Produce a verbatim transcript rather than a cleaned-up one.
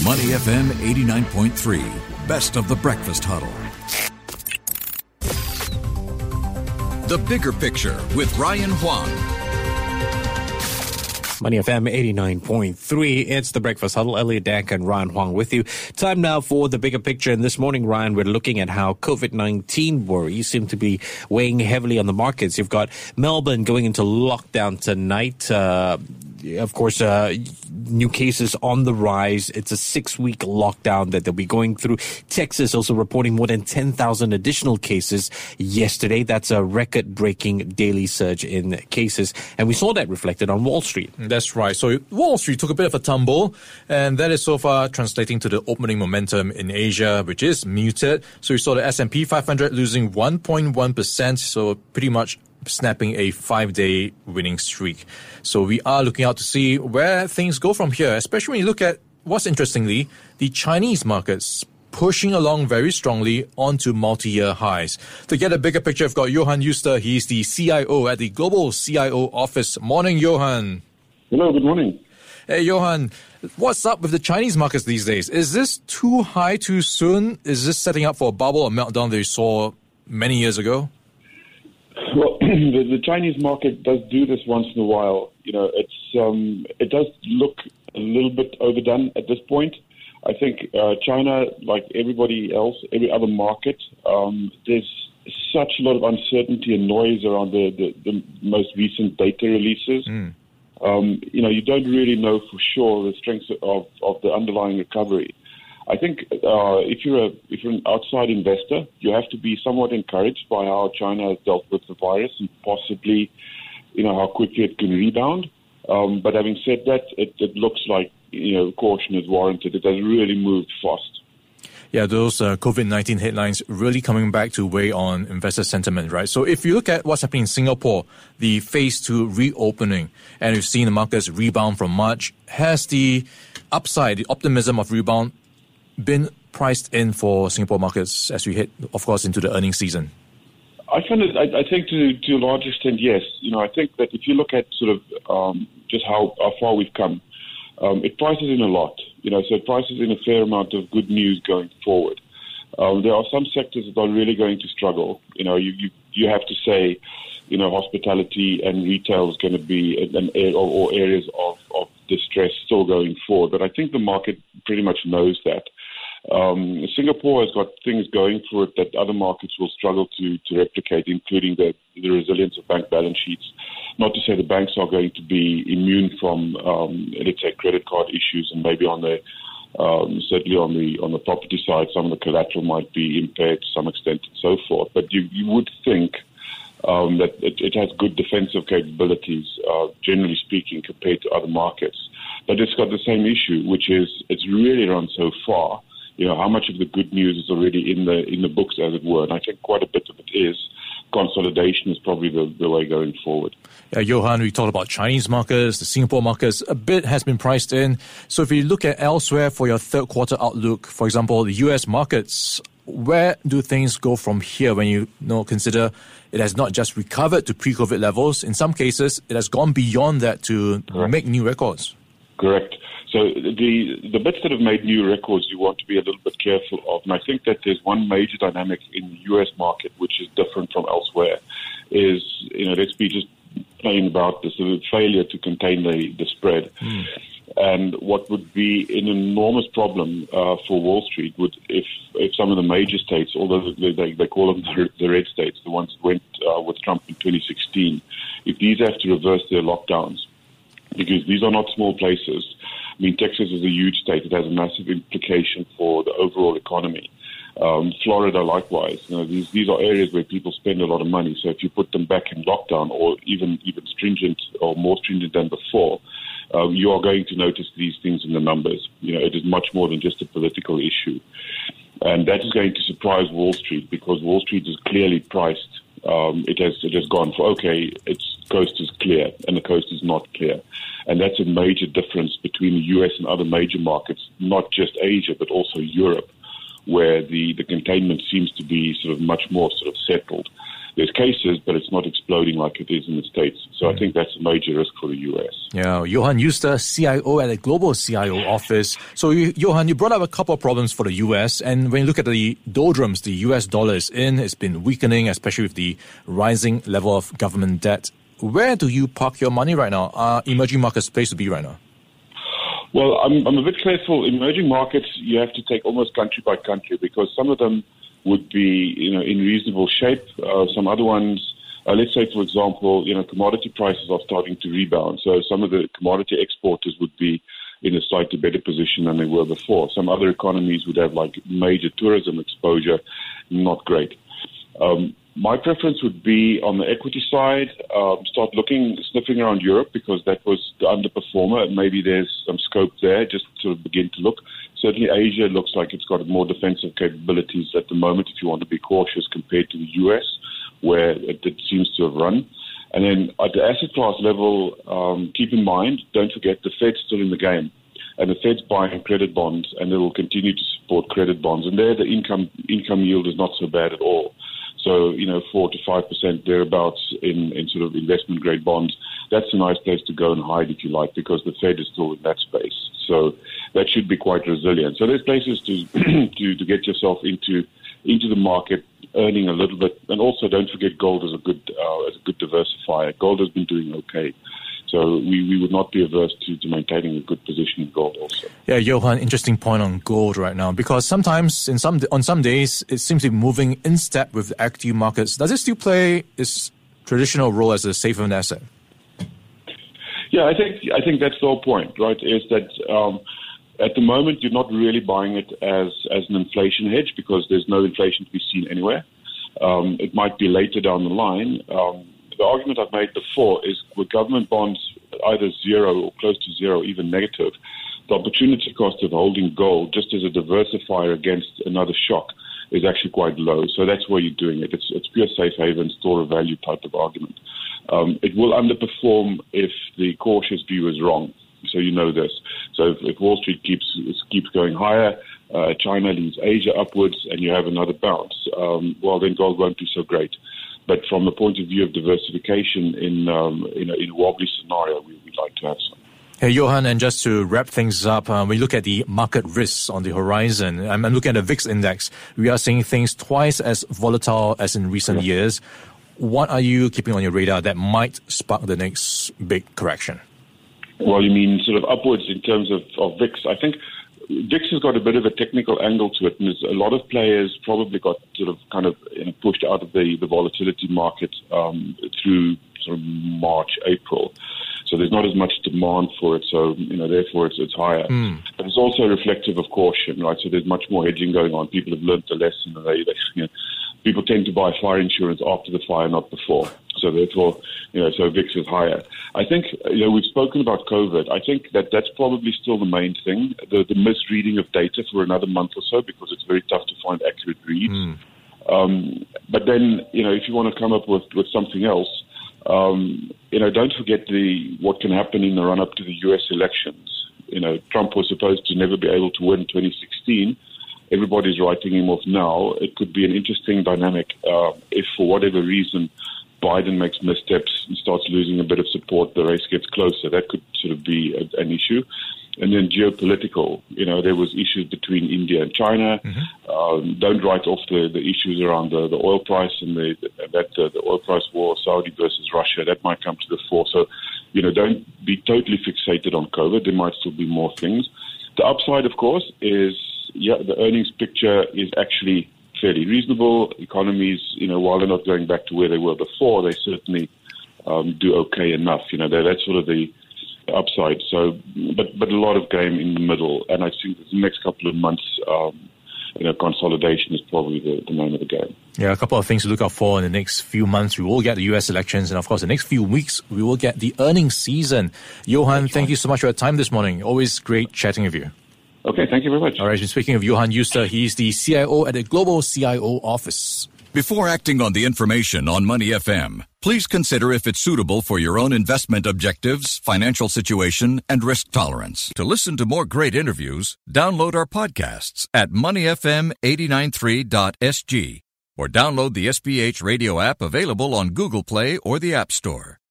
Money F M eighty-nine point three, best of the breakfast huddle. The Bigger Picture with Ryan Huang. Money F M eighty-nine point three. It's the Breakfast Huddle. Elliot Dank and Ryan Huang with you. Time now for the bigger picture. And this morning, Ryan, we're looking at how COVID nineteen worries seem to be weighing heavily on the markets. You've got Melbourne going into lockdown tonight. Uh, of course, uh, new cases on the rise. It's a six-week lockdown that they'll be going through. Texas also reporting more than ten thousand additional cases yesterday. That's a record-breaking daily surge in cases. And we saw that reflected on Wall Street. That's right. So Wall Street took a bit of a tumble, and that is so far translating to the opening momentum in Asia, which is muted. So we saw the S and P five hundred losing one point one percent, so pretty much snapping a five-day winning streak. So we are looking out to see where things go from here, especially when you look at what's interestingly, the Chinese markets pushing along very strongly onto multi-year highs. To get a bigger picture, I've got Johan Uster. He's the C I O at the Global C I O Office. Morning, Johan. Hello, good morning. Hey, Johan, what's up with the Chinese markets these days? Is this too high too soon? Is this setting up for a bubble or meltdown that you saw many years ago? Well, the, the Chinese market does do this once in a while. You know, it's um, it does look a little bit overdone at this point. I think uh, China, like everybody else, every other market, um, there's such a lot of uncertainty and noise around the, the, the most recent data releases. Mm. Um, you know, you don't really know for sure the strength of, of the underlying recovery. I think uh, if you're a if you're an outside investor, you have to be somewhat encouraged by how China has dealt with the virus and possibly, you know, how quickly it can rebound. Um, but having said that, it, it looks like, you know, caution is warranted. It has really moved fast. Yeah, those uh, COVID nineteen headlines really coming back to weigh on investor sentiment, right? So if you look at what's happening in Singapore, the phase two reopening, and we've seen the markets rebound from March, has the upside, the optimism of rebound been priced in for Singapore markets as we head, of course, into the earnings season? I find it, I, I think to, to a large extent, yes. You know, I think that if you look at sort of um, just how, how far we've come, um, it prices in a lot. You know, so it prices in a fair amount of good news going forward. Um, there are some sectors that are really going to struggle. You know, you, you, you have to say, you know, hospitality and retail is going to be an, an or, or areas of, of distress still going forward. But I think the market pretty much knows that. Um, Singapore has got things going for it that other markets will struggle to, to replicate, including the, the resilience of bank balance sheets. Not to say the banks are going to be immune from, um, let's say, credit card issues, and maybe on the um, certainly on the on the property side, some of the collateral might be impaired to some extent, and so forth. But you, you would think um, that it, it has good defensive capabilities, uh, generally speaking, compared to other markets. But it's got the same issue, which is it's really run so far. You know, how much of the good news is already in the in the books, as it were. And I think quite a bit of it is. Consolidation is probably the, the way going forward. Yeah, Johan, we talked about Chinese markets, the Singapore markets. A bit has been priced in. So if you look at elsewhere for your third quarter outlook, for example, the U S markets, where do things go from here when you, you know, consider it has not just recovered to pre-COVID levels? In some cases, it has gone beyond that to Correct. Make new records. Correct. So the the bits that have made new records, you want to be a little bit careful of. And I think that there's one major dynamic in the U S market which is different from elsewhere. Is, you know, let's be just plain about this, the failure to contain the, the spread. Mm. And what would be an enormous problem uh, for Wall Street would if if some of the major states, although they, they, they call them the, the red states, the ones that went uh, with Trump in twenty sixteen, if these have to reverse their lockdowns, because these are not small places. I mean, Texas is a huge state. It has a massive implication for the overall economy. Um, Florida, likewise. You know, these these are areas where people spend a lot of money. So if you put them back in lockdown, or even even stringent or more stringent than before, uh, you are going to notice these things in the numbers. You know, it is much more than just a political issue, and that is going to surprise Wall Street, because Wall Street is clearly priced. Um, it has it has gone for, okay, its coast is clear and the coast is not clear. And that's a major difference between the U S and other major markets, not just Asia, but also Europe, where the, the containment seems to be sort of much more sort of settled. There's cases, but it's not exploding like it is in the States. So I think that's a major risk for the U S. Yeah, Johan Uster, C I O at the Global C I O office. So, you, Johan, you brought up a couple of problems for the U S. And when you look at the doldrums, the U S dollar is in, it's been weakening, especially with the rising level of government debt. Where do you park your money right now? Are emerging markets place to be right now? Well, I'm, I'm a bit careful. Emerging markets, you have to take almost country by country because some of them would be, you know, in reasonable shape. Uh, some other ones, uh, let's say, for example, you know, commodity prices are starting to rebound. So some of the commodity exporters would be in a slightly better position than they were before. Some other economies would have like major tourism exposure, not great. Um, my preference would be on the equity side, um, start looking, sniffing around Europe because that was the underperformer and maybe there's some scope there, just sort of begin to look. Certainly Asia looks like it's got more defensive capabilities at the moment if you want to be cautious compared to the U S, where it, it seems to have run. And then at the asset class level, um, keep in mind, don't forget the Fed's still in the game. And the Fed's buying credit bonds and they will continue to support credit bonds. And there the income income yield is not so bad at all. So, you know, four to five percent thereabouts in, in sort of investment grade bonds. That's a nice place to go and hide, if you like, because the Fed is still in that space. So that should be quite resilient. So there's places to to, to get yourself into into the market, earning a little bit. And also don't forget gold as a good uh, as a good diversifier. Gold has been doing okay. So we, we would not be averse to, to maintaining a good position in gold also. Yeah, Johan, interesting point on gold right now, because sometimes in some on some days it seems to be moving in step with the equity markets. Does it still play its traditional role as a safe haven asset? Yeah, I think I think that's the whole point, right, is that um, at the moment you're not really buying it as, as an inflation hedge because there's no inflation to be seen anywhere. Um, it might be later down the line. Um, The argument I've made before is with government bonds either zero or close to zero, even negative, the opportunity cost of holding gold just as a diversifier against another shock is actually quite low. So that's why you're doing it. It's, it's pure safe haven, store of value type of argument. Um, it will underperform if the cautious view is wrong. So you know this. So if, if Wall Street keeps keeps going higher, uh, China leads Asia upwards, and you have another bounce, um, well, then gold won't do so great. But from the point of view of diversification in um, in, a, in a wobbly scenario, we, we'd like to have some. Hey, Johan, and just to wrap things up, uh, we look at the market risks on the horizon. I'm, I'm looking at the V I X index. We are seeing things twice as volatile as in recent yeah. years. What are you keeping on your radar that might spark the next big correction? Well, you mean sort of upwards in terms of, of V I X. I think V I X has got a bit of a technical angle to it, and there's a lot of players probably got sort of kind of you know, pushed out of the, the volatility market um, through sort of March, April. So there's not as much demand for it, so you know therefore it's, it's higher. Mm. But it's also reflective of caution, right? So there's much more hedging going on. People have learned the lesson, and they, they you know, people tend to buy fire insurance after the fire, not before. So therefore, you know, so V I X is higher. I think, you know, we've spoken about COVID. I think that that's probably still the main thing, the, the misreading of data for another month or so, because it's very tough to find accurate reads. Mm. Um, but then, you know, if you want to come up with, with something else, um, you know, don't forget the what can happen in the run-up to the U S elections. You know, Trump was supposed to never be able to win twenty sixteen. Everybody's writing him off now. It could be an interesting dynamic uh, if, for whatever reason, Biden makes missteps and starts losing a bit of support, the race gets closer. That could sort of be a, an issue. And then geopolitical, you know, there was issues between India and China. Mm-hmm. Um, don't write off the, the issues around the, the oil price and the, that uh, the oil price war, Saudi versus Russia. That might come to the fore. So, you know, don't be totally fixated on COVID. There might still be more things. The upside, of course, is yeah, the earnings picture is actually fairly reasonable. Economies, you know, while they're not going back to where they were before, they certainly um, do okay enough. You know, that's sort of the upside. So, but but a lot of game in the middle, and I think the next couple of months, um, you know, consolidation is probably the, the name of the game. Yeah, a couple of things to look out for in the next few months. We will get the U S elections, and of course, the next few weeks we will get the earnings season. Johan, that's thank right. you so much for your time this morning. Always great chatting with you. Okay, thank you very much. All right, speaking of Johan Uster, he's the C I O at the Global C I O office. Before acting on the information on Money F M, please consider if it's suitable for your own investment objectives, financial situation, and risk tolerance. To listen to more great interviews, download our podcasts at money f m eight nine three dot s g or download the S B H radio app available on Google Play or the App Store.